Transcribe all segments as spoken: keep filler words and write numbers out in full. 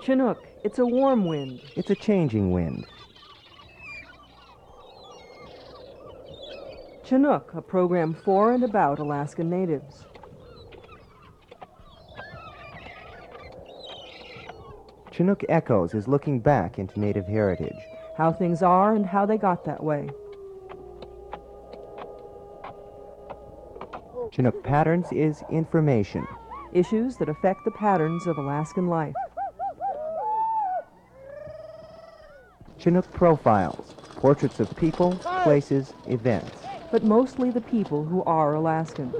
Chinook, it's a warm wind. It's a changing wind. Chinook, a program for and about Alaskan natives. Chinook Echoes is looking back into Native heritage. How things are and how they got that way. Chinook Patterns is information. Issues that affect the patterns of Alaskan life. Chinook Profiles, portraits of people, places, events. But mostly the people who are Alaskan.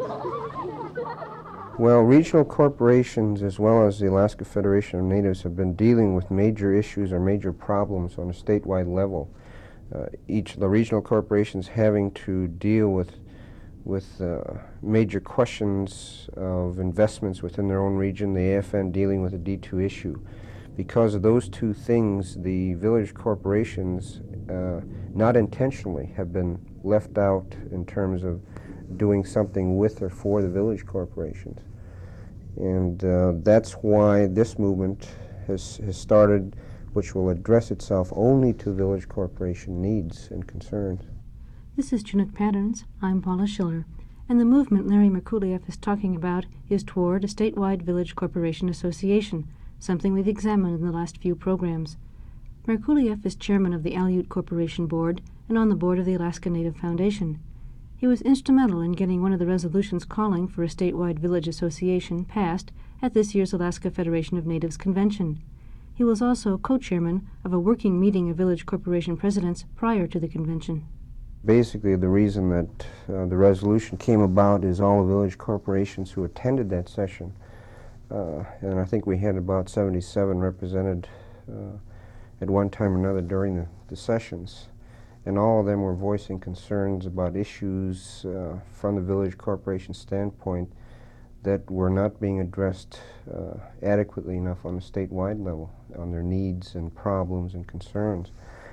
Well, regional corporations as well as the Alaska Federation of Natives have been dealing with major issues or major problems on a statewide level. Uh, each of the regional corporations having to deal with with uh, major questions of investments within their own region, the A F N dealing with the D two issue. Because of those two things, the village corporations, uh, not intentionally, have been left out in terms of doing something with or for the village corporations. And uh, that's why this movement has, has started, which will address itself only to village corporation needs and concerns. This is Chinook Patterns. I'm Paula Schiller, and the movement Larry Merkuliev is talking about is toward a statewide village corporation association, something we've examined in the last few programs. Merkuliev is chairman of the Aleut Corporation Board and on the board of the Alaska Native Foundation. He was instrumental in getting one of the resolutions calling for a statewide village association passed at this year's Alaska Federation of Natives Convention. He was also co-chairman of a working meeting of village corporation presidents prior to the convention. Basically, the reason that uh, the resolution came about is all the village corporations who attended that session, uh, and I think we had about seventy-seven represented uh, at one time or another during the, the sessions, and all of them were voicing concerns about issues uh, from the village corporation standpoint that were not being addressed uh, adequately enough on the statewide level, on their needs and problems and concerns.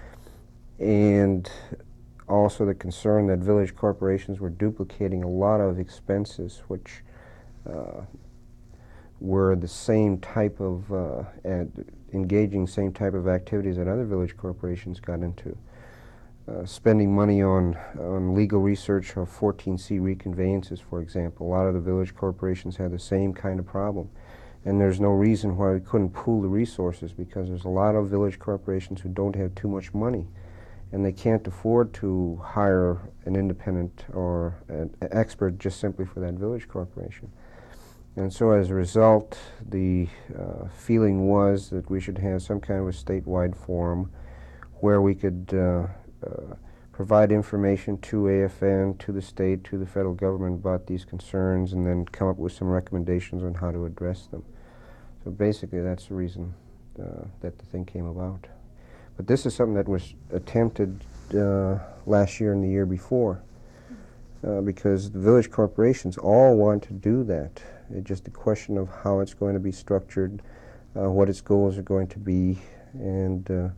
And also the concern that village corporations were duplicating a lot of expenses which uh, were the same type of, uh, and engaging same type of activities that other village corporations got into. Uh, spending money on, on legal research of fourteen C reconveyances, for example. A lot of the village corporations had the same kind of problem. And there's no reason why we couldn't pool the resources, because there's a lot of village corporations who don't have too much money, and they can't afford to hire an independent or an expert just simply for that village corporation. And so as a result, the uh, feeling was that we should have some kind of a statewide forum where we could uh, uh, provide information to A F N, to the state, to the federal government about these concerns, and then come up with some recommendations on how to address them. So basically that's the reason uh, that the thing came about. But this is something that was attempted uh, last year and the year before, uh, because the village corporations all want to do that. It's just a question of how it's going to be structured, uh, what its goals are going to be, and uh,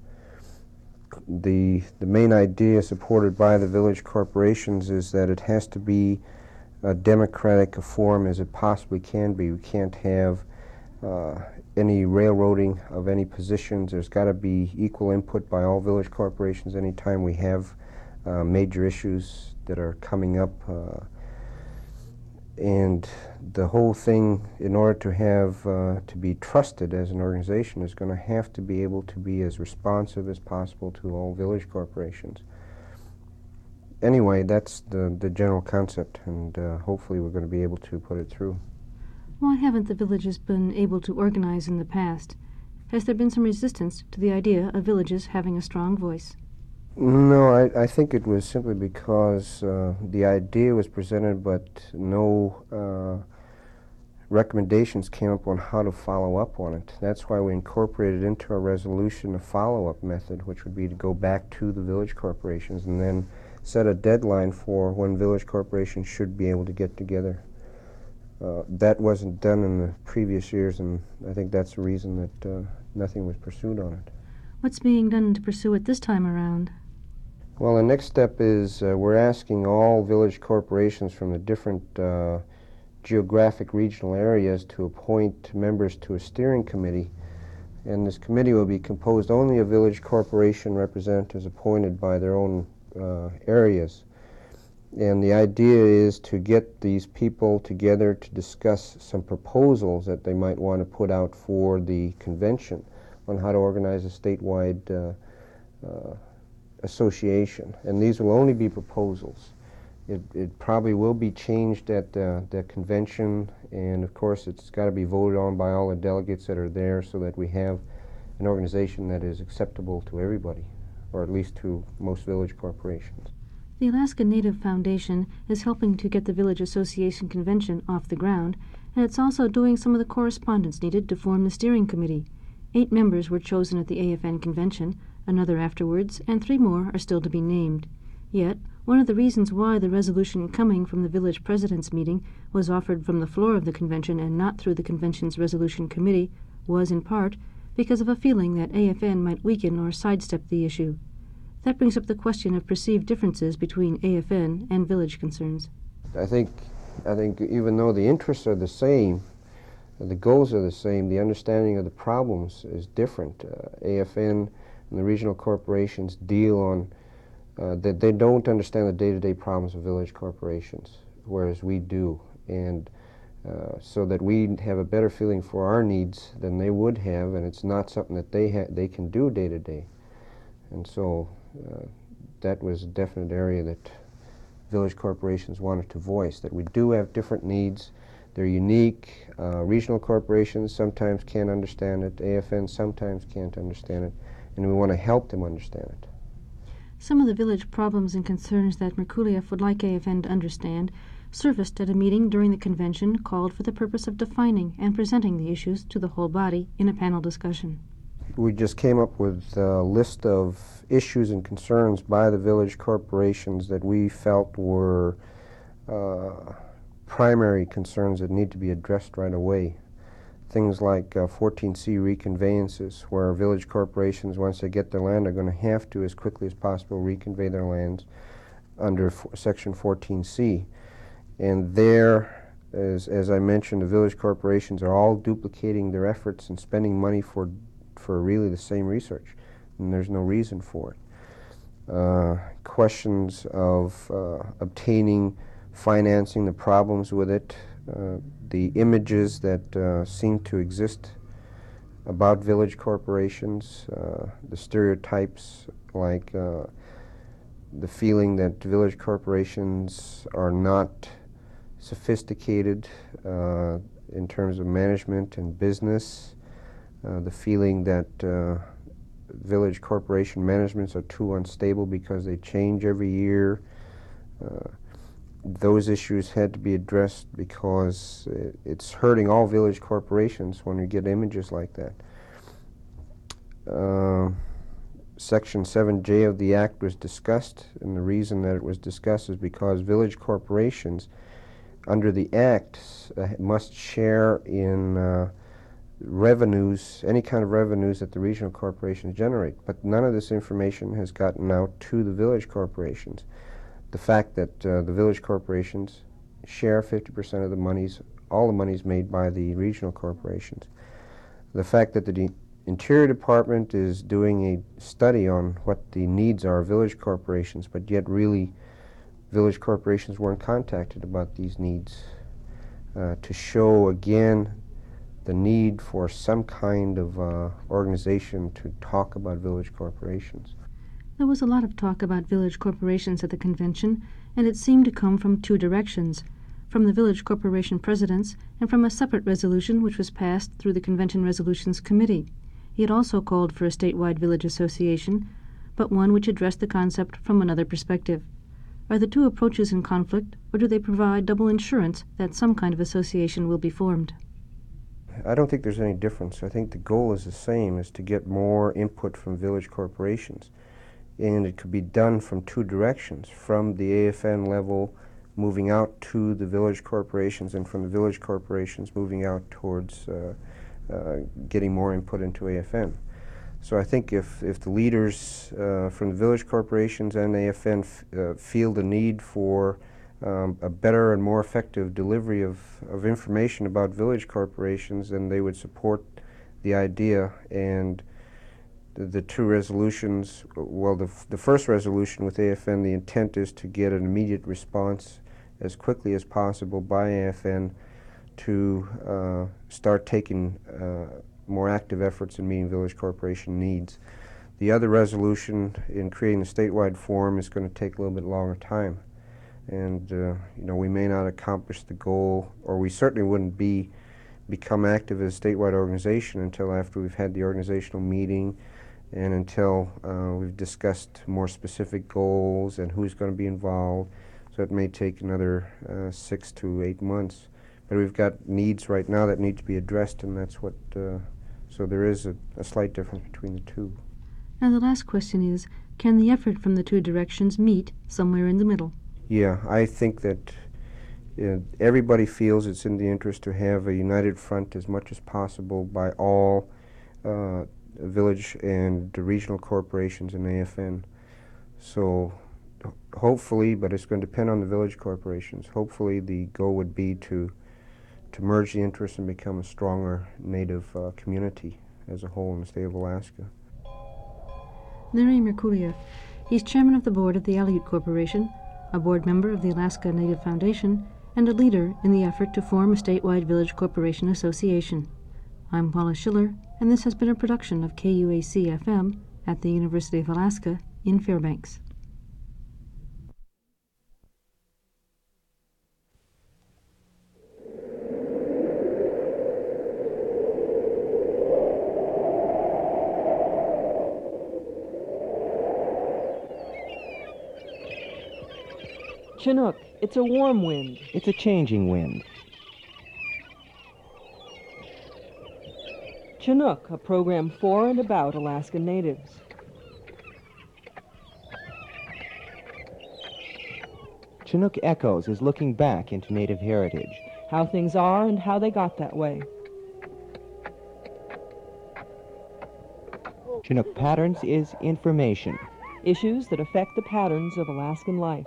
the the main idea supported by the village corporations is that it has to be a democratic a forum as it possibly can be. We can't have uh, any railroading of any positions. There's got to be equal input by all village corporations anytime we have uh, major issues that are coming up. Uh, and the whole thing, in order to have, uh, to be trusted as an organization, is going to have to be able to be as responsive as possible to all village corporations. Anyway, that's the, the general concept, and uh, hopefully we're going to be able to put it through. Why haven't the villages been able to organize in the past? Has there been some resistance to the idea of villages having a strong voice? No, I, I think it was simply because uh, the idea was presented, but no uh, recommendations came up on how to follow up on it. That's why we incorporated into our resolution a follow-up method, which would be to go back to the village corporations and then set a deadline for when village corporations should be able to get together. Uh, that wasn't done in the previous years, and I think that's the reason that uh, nothing was pursued on it. What's being done to pursue it this time around? Well, the next step is uh, we're asking all village corporations from the different uh, geographic regional areas to appoint members to a steering committee And this committee will be composed only of village corporation representatives appointed by their own uh, areas. And the idea is to get these people together to discuss some proposals that they might want to put out for the convention on how to organize a statewide uh, uh, association. And these will only be proposals. It, it probably will be changed at uh, the convention, and of course it's got to be voted on by all the delegates that are there so that we have an organization that is acceptable to everybody, or at least to most village corporations. The Alaska Native Foundation is helping to get the Village Association Convention off the ground, and it's also doing some of the correspondence needed to form the steering committee. Eight members were chosen at the A F N convention, another afterwards, and three more are still to be named. Yet, one of the reasons why the resolution coming from the village president's meeting was offered from the floor of the convention and not through the convention's resolution committee was, in part, because of a feeling that A F N might weaken or sidestep the issue. That brings up the question of perceived differences between A F N and village concerns. I think, I think even though the interests are the same, the goals are the same, the understanding of the problems is different. Uh, A F N and the regional corporations deal on uh, that they don't understand the day-to-day problems of village corporations, whereas we do. And uh, so that we have a better feeling for our needs than they would have, and it's not something that they, ha they can do day-to-day. And so uh, that was a definite area that village corporations wanted to voice, that we do have different needs. They're unique. Uh, regional corporations sometimes can't understand it. A F N sometimes can't understand it. And we want to help them understand it. Some of the village problems and concerns that Merkuliev would like A F N to understand surfaced at a meeting during the convention called for the purpose of defining and presenting the issues to the whole body in a panel discussion. We just came up with a list of issues and concerns by the village corporations that we felt were uh, primary concerns that need to be addressed right away. Things like uh, fourteen C reconveyances, where village corporations, once they get their land, are going to have to, as quickly as possible, reconvey their lands under Section fourteen C. And there, as, as I mentioned, the village corporations are all duplicating their efforts and spending money for for really the same research, and there's no reason for it. Uh, questions of uh, obtaining financing, the problems with it, uh, the images that uh, seem to exist about village corporations, uh, the stereotypes like uh, the feeling that village corporations are not sophisticated uh, in terms of management and business, uh, the feeling that uh, village corporation managements are too unstable because they change every year. Uh, those issues had to be addressed because it, it's hurting all village corporations when we get images like that. Uh, Section seven J of the Act was discussed, and the reason that it was discussed is because village corporations under the Act uh, must share in uh, revenues, any kind of revenues that the regional corporations generate, but none of this information has gotten out to the village corporations. The fact that uh, the village corporations share fifty percent of the monies, all the monies made by the regional corporations. The fact that the de Interior Department is doing a study on what the needs are of village corporations, but yet really village corporations weren't contacted about these needs, uh, to show again the need for some kind of uh, organization to talk about village corporations. There was a lot of talk about village corporations at the convention, and it seemed to come from two directions, from the village corporation presidents and from a separate resolution which was passed through the Convention Resolutions Committee. He had also called for a statewide village association, but one which addressed the concept from another perspective. Are the two approaches in conflict, or do they provide double insurance that some kind of association will be formed? I don't think there's any difference. I think the goal is the same, is to get more input from village corporations. And it could be done from two directions, from the A F N level moving out to the village corporations, and from the village corporations moving out towards uh, uh, getting more input into A F N. So I think if, if the leaders uh, from the village corporations and A F N f uh, feel the need for um, a better and more effective delivery of, of information about village corporations, then they would support the idea, and the, the two resolutions, well, the, f- the first resolution with A F N, the intent is to get an immediate response as quickly as possible by A F N to uh, start taking uh, more active efforts in meeting Village Corporation needs. The other resolution in creating the statewide forum is going to take a little bit longer time. And, uh, you know, we may not accomplish the goal, or we certainly wouldn't be become active as a statewide organization until after we've had the organizational meeting and until uh, we've discussed more specific goals and who's going to be involved. So it may take another uh, six to eight months. But we've got needs right now that need to be addressed, and that's what, uh, so there is a, a slight difference between the two. And the last question is, can the effort from the two directions meet somewhere in the middle? Yeah, I think that uh, everybody feels it's in the interest to have a united front as much as possible by all uh, village and regional corporations in A F N. So ho- hopefully, but it's going to depend on the village corporations, hopefully the goal would be to to merge the interests and become a stronger Native uh, community as a whole in the state of Alaska. Larry Merkuliev. He's chairman of the board of the Aleut Corporation, a board member of the Alaska Native Foundation, and a leader in the effort to form a statewide Village Corporation Association. I'm Paula Schiller, and this has been a production of K U A C F M at the University of Alaska in Fairbanks. Chinook, it's a warm wind. It's a changing wind. Chinook, a program for and about Alaska Natives. Chinook Echoes is looking back into Native heritage. How things are and how they got that way. Chinook Patterns is information. Issues that affect the patterns of Alaskan life.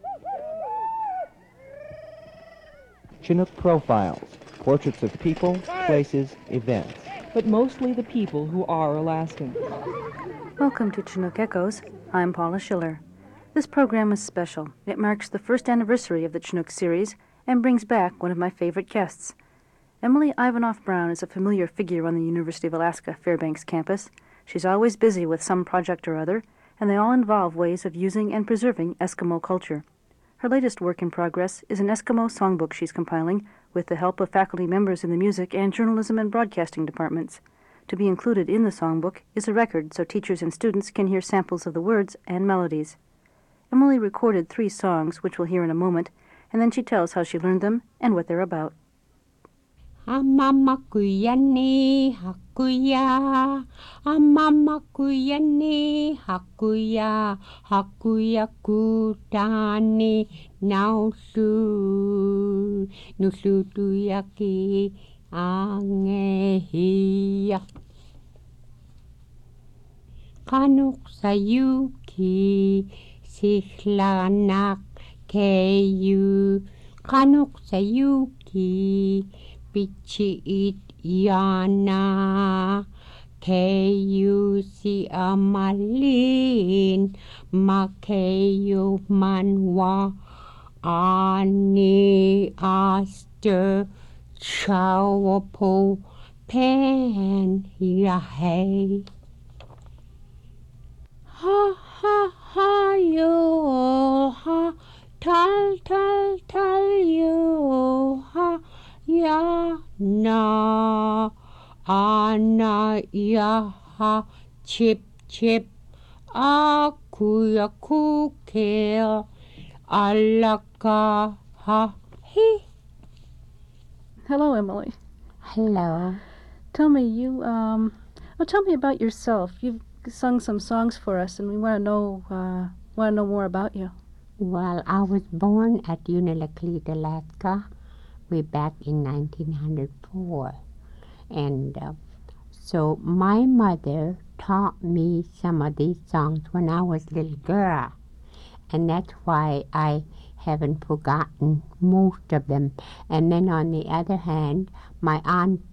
Chinook Profiles, portraits of people, places, events. But mostly the people who are Alaskan. Welcome to Chinook Echoes. I'm Paula Schiller. This program is special. It marks the first anniversary of the Chinook series and brings back one of my favorite guests. Emily Ivanoff-Brown is a familiar figure on the University of Alaska Fairbanks campus. She's always busy with some project or other, and they all involve ways of using and preserving Eskimo culture. Her latest work in progress is an Eskimo songbook she's compiling with the help of faculty members in the music and journalism and broadcasting departments. To be included in the songbook is a record so teachers and students can hear samples of the words and melodies. Emily recorded three songs, which we'll hear in a moment, and then she tells how she learned them and what they're about. Amamakuyanni hakuya, amamakuyanni hakuya, hakuya kutani nausu, nusutuyaki angehiya. Kanuk sayuki, sihlanak keyu, kanuk sayuki, Pichiit yana keyu si amalin makeyu manwa ani aster chawapo pen yahe ha ha ha yo ha tal tal tal yo ha ya na ana ya ha chip chip akuya kukel alaka ha he. Hello, Emily. Hello. Tell me, you, um, well, tell me about yourself. You've sung some songs for us, and we want to know, uh, want to know more about you. Well, I was born at Unalakleet, Alaska, way back in nineteen oh four. And uh, so my mother taught me some of these songs when I was a little girl. And that's why I haven't forgotten most of them. And then on the other hand, my aunt,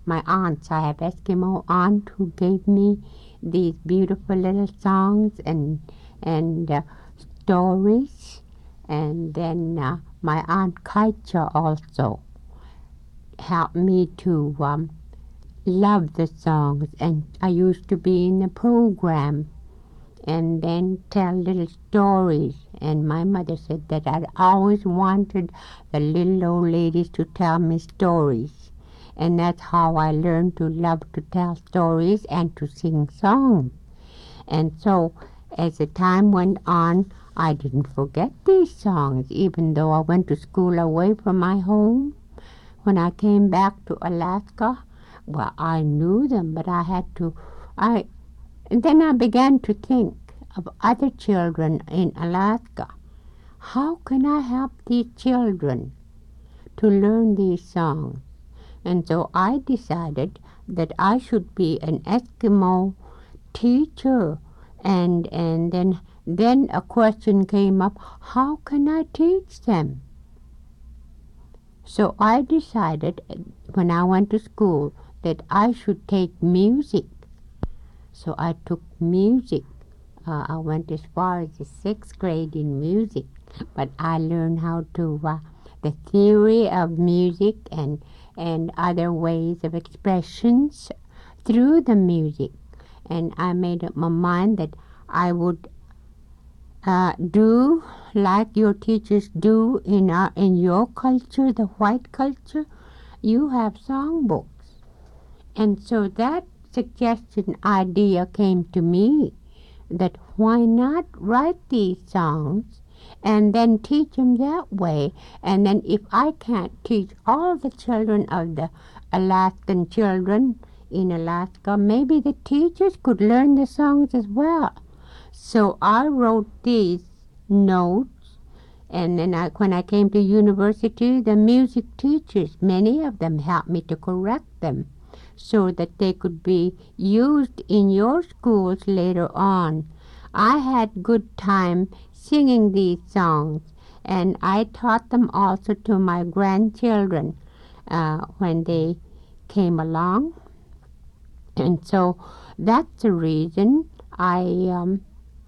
my aunts. I have Eskimo aunt who gave me these beautiful little songs and and uh, stories, and then uh, my aunt Kaitcha also helped me to um, love the songs, and I used to be in the program and then tell little stories. And my mother said that I'd always wanted the little old ladies to tell me stories. And that's how I learned to love to tell stories and to sing songs. And so as the time went on, I didn't forget these songs, even though I went to school away from my home. When I came back to Alaska, well, I knew them, but I had to, I, and then I began to think of other children in Alaska. How can I help these children to learn these songs? And so I decided that I should be an Eskimo teacher. And and then then a question came up, how can I teach them? So I decided when I went to school that I should take music. So I took music. Uh, I went as far as the sixth grade in music, but I learned how to, uh, the theory of music and, and other ways of expressions through the music. And I made up my mind that I would uh, do like your teachers do in, our, in your culture, the white culture. You have songbooks. And so that suggestion idea came to me, that why not write these songs and then teach them that way. And then if I can't teach all the children of the Alaskan children in Alaska, maybe the teachers could learn the songs as well. So I wrote these notes, and then I, when I came to university, the music teachers, many of them helped me to correct them, so that they could be used in your schools later on. I had good time singing these songs, and I taught them also to my grandchildren uh, when they came along. And so that's the reason I um,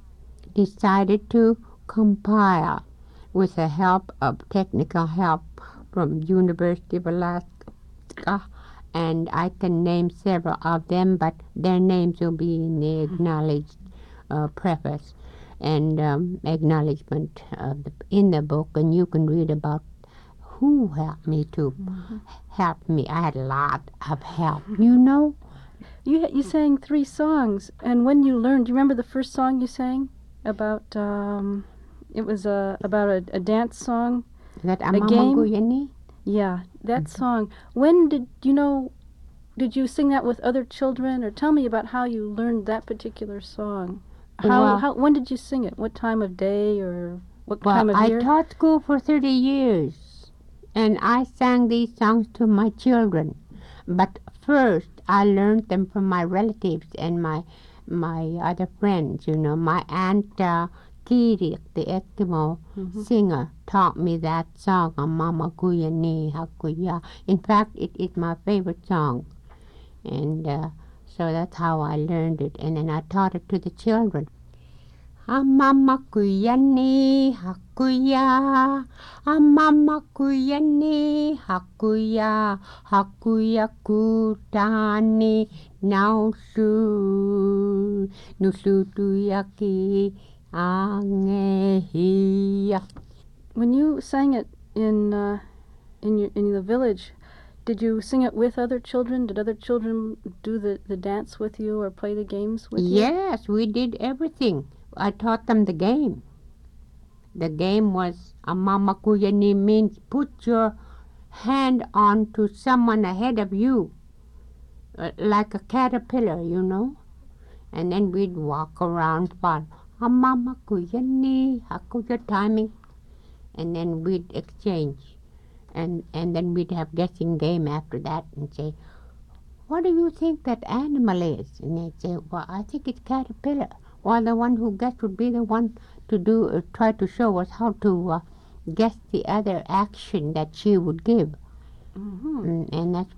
decided to compile, with the help of technical help from University of Alaska, and I can name several of them, but their names will be in the acknowledged uh, preface and um, acknowledgement of the, in the book, and you can read about who helped me to mm-hmm. help me. I had a lot of help, you know. You you sang three songs, and when you learned, do you remember the first song you sang about? Um, it was a about a, a dance song. Is that a game? Guyani? Yeah, that Mm-hmm. song. When did you know? Did you sing that with other children, or tell me about how you learned that particular song? How Well, how when did you sing it? What time of day or what well, time of I year? taught school for thirty years, and I sang these songs to my children. But first, I learned them from my relatives and my my other friends. You know, my aunt uh, Kiri, the Eskimo Mhm. singer, taught me that song, Mama Guyani Hakuya. In fact, it is my favorite song, and uh, so that's how I learned it. And then I taught it to the children. Mama Guyani Hakuya, Mama Guyani Hakuya, Hakuya Kutani Nausu, Nusutuyaki Angehiya. When you sang it in uh, in your in the village, did you sing it with other children? Did other children do the, the dance with you or play the games with you? Yes, we did everything. I taught them the game. The game was Mama Kuyani means put your hand onto someone ahead of you, uh, like a caterpillar, you know. And then we'd walk around for Mama Kuyani, Hakuya timing, and then we'd exchange. And, and then we'd have guessing game after that and say, what do you think that animal is? And they'd say, well, I think it's caterpillar. Well, the one who guessed would be the one to do, uh, try to show us how to uh, guess the other action that she would give. Mm-hmm. Mm, and that's what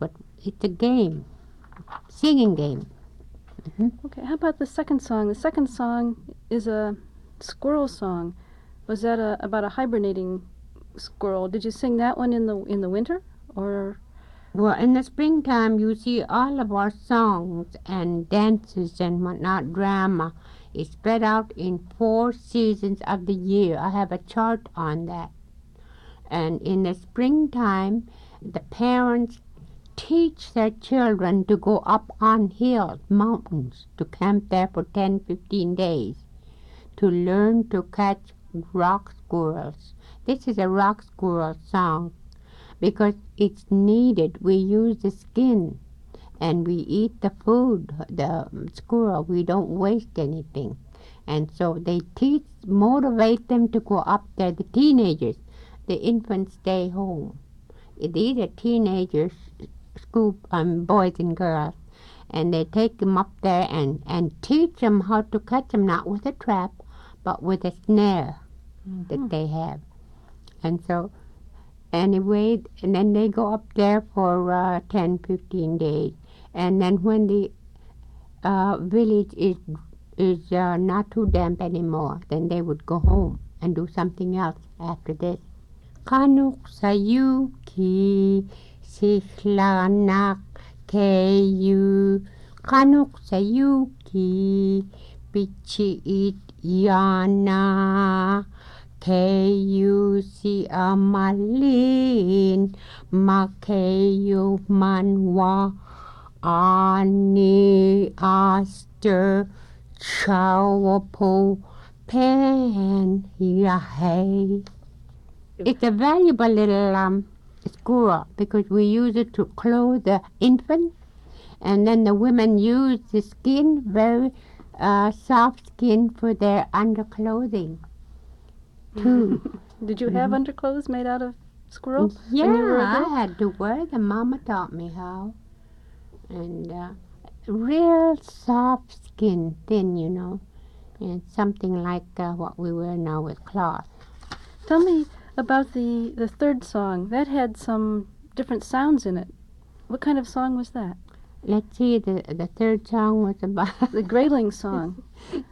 it's a game, singing game. Mm-hmm. Okay, how about the second song? The second song is a squirrel song. Was that a, about a hibernating squirrel? Did you sing that one in the in the winter, or? Well, in the springtime, you see all of our songs and dances and whatnot, drama, is spread out in four seasons of the year. I have a chart on that. And in the springtime, the parents teach their children to go up on hills, mountains, to camp there for ten, fifteen days, to learn to catch rock squirrels. This is a rock squirrel song because it's needed. We use the skin and we eat the food, the squirrel. We don't waste anything. And so they teach, motivate them to go up there, the teenagers. The infants stay home. These are teenagers, school um, boys and girls, and they take them up there and, and teach them how to catch them, not with a trap, but with a snare mm-hmm. that they have. And so, anyway, and then they go up there for uh, ten, fifteen days. And then when the uh, village is, is uh, not too damp anymore, then they would go home and do something else after this. Kanuk sayuki sihlanak keyu Kanuk sayuki pichiit yana keyu si amalin makeyu manwa ani aster chawapo pen yahay. It's a valuable little um, squirrel because we use it to clothe the infant, and then the women use the skin, very uh, soft skin, for their underclothing too. Did you have mm-hmm. underclothes made out of squirrels? Yeah, when you were I had to wear them. Mama taught me how. And uh, real soft skin, thin, you know, and something like uh, what we wear now with cloth. Tell me about the, the third song. That had some different sounds in it. What kind of song was that? Let's see, the the third song was about... the grayling song.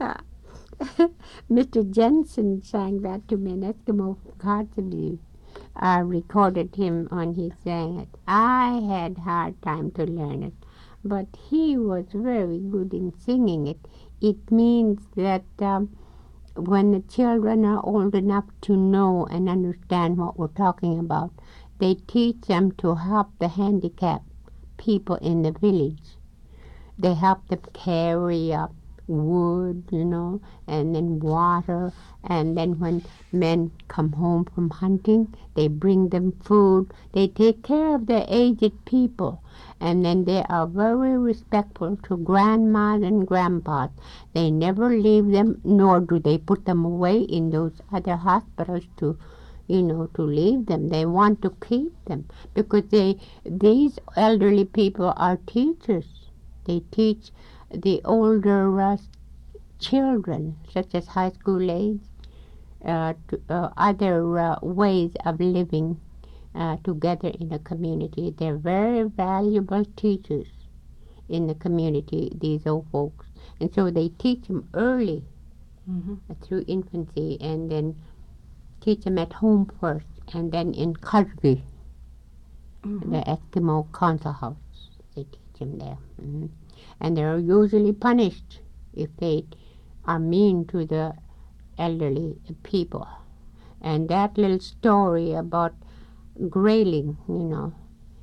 Mister Jensen sang that to me in Eskimo Kotzebue. I recorded him when he sang it. I had hard time to learn it, but he was very good in singing it. It means that... Um, when the children are old enough to know and understand what we're talking about, they teach them to help the handicapped people in the village. They help them carry up wood, you know, and then water. And then when men come home from hunting, they bring them food. They take care of the aged people. And then they are very respectful to grandmas and grandpas. They never leave them, nor do they put them away in those other hospitals to, you know, to leave them. They want to keep them because they, these elderly people are teachers. They teach the older uh, children, such as high school age, uh, to, uh, other uh, ways of living Uh, together in a community. They're very valuable teachers in the community, these old folks. And so they teach them early mm-hmm. uh, through infancy, and then teach them at home first, and then in Kotzebue, mm-hmm. the Eskimo Council House. They teach them there. Mm-hmm. And they're usually punished if they are mean to the elderly people. And that little story about grayling, you know,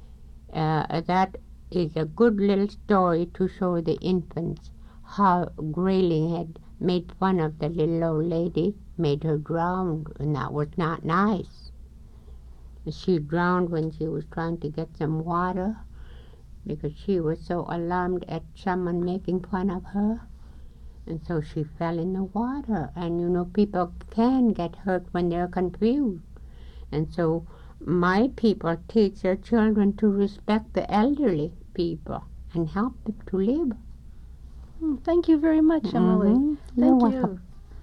uh, that is a good little story to show the infants how grayling had made fun of the little old lady, made her drown, and that was not nice. She drowned when she was trying to get some water because she was so alarmed at someone making fun of her. And so she fell in the water. And, you know, people can get hurt when they're confused. And so my people teach their children to respect the elderly people and help them to live. Mm, thank you very much, Emily. Mm-hmm. Thank You're you. Welcome.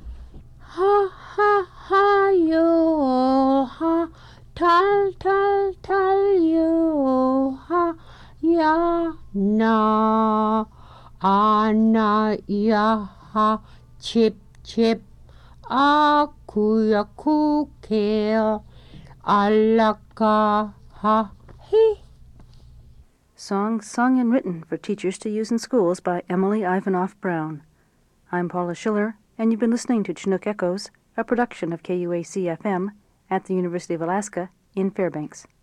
Ha ha ha yo ha tal tal tal yo ha ya na, ana ya ha, chip chip, akuya kukel, alaka ha he. Songs sung and written for teachers to use in schools by Emily Ivanoff Brown. I'm Paula Schiller, and you've been listening to Chinook Echoes, a production of K U A C F M at the University of Alaska in Fairbanks.